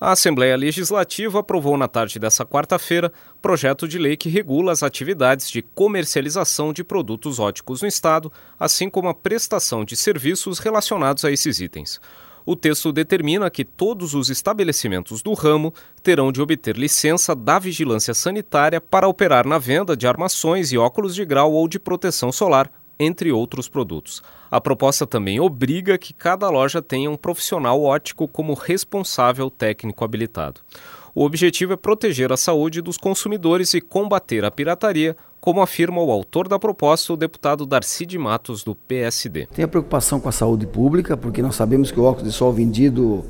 A Assembleia Legislativa aprovou na tarde desta quarta-feira projeto de lei que regula as atividades de comercialização de produtos óticos no Estado, assim como a prestação de serviços relacionados a esses itens. O texto determina que todos os estabelecimentos do ramo terão de obter licença da Vigilância Sanitária para operar na venda de armações e óculos de grau ou de proteção solar, entre outros produtos. A proposta também obriga que cada loja tenha um profissional óptico como responsável técnico habilitado. O objetivo é proteger a saúde dos consumidores e combater a pirataria, como afirma o autor da proposta, o deputado Darcy de Matos, do PSD. Tem a preocupação com a saúde pública, porque nós sabemos que o óculos de sol vendido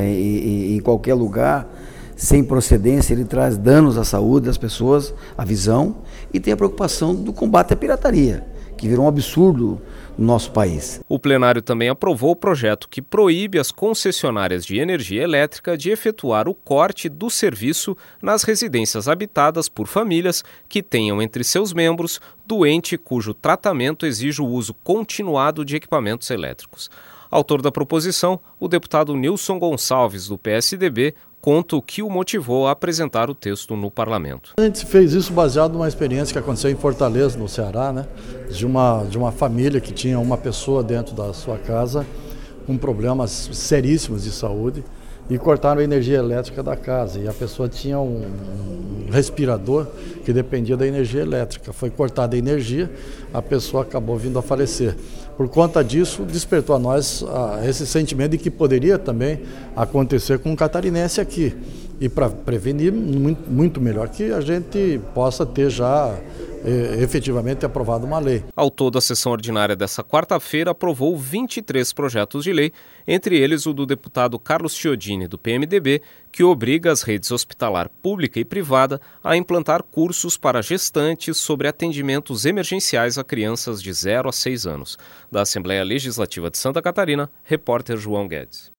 em qualquer lugar, sem procedência, ele traz danos à saúde das pessoas, à visão, e tem a preocupação do combate à pirataria, que virou um absurdo no nosso país. O plenário também aprovou o projeto que proíbe as concessionárias de energia elétrica de efetuar o corte do serviço nas residências habitadas por famílias que tenham entre seus membros doente cujo tratamento exige o uso continuado de equipamentos elétricos. Autor da proposição, o deputado Nilson Gonçalves, do PSDB, conta o que o motivou a apresentar o texto no parlamento. A gente fez isso baseado numa experiência que aconteceu em Fortaleza, no Ceará, de uma família que tinha uma pessoa dentro da sua casa com problemas seríssimos de saúde e cortaram a energia elétrica da casa. E a pessoa tinha um respirador que dependia da energia elétrica. Foi cortada a energia, a pessoa acabou vindo a falecer. Por conta disso, despertou a nós esse sentimento de que poderia também acontecer com um catarinense aqui. E para prevenir, muito melhor que a gente possa ter já efetivamente aprovado uma lei. Ao todo, a sessão ordinária dessa quarta-feira aprovou 23 projetos de lei, entre eles o do deputado Carlos Chiodini, do PMDB, que obriga as redes hospitalar pública e privada a implantar cursos para gestantes sobre atendimentos emergenciais a crianças de 0 a 6 anos. Da Assembleia Legislativa de Santa Catarina, repórter João Guedes.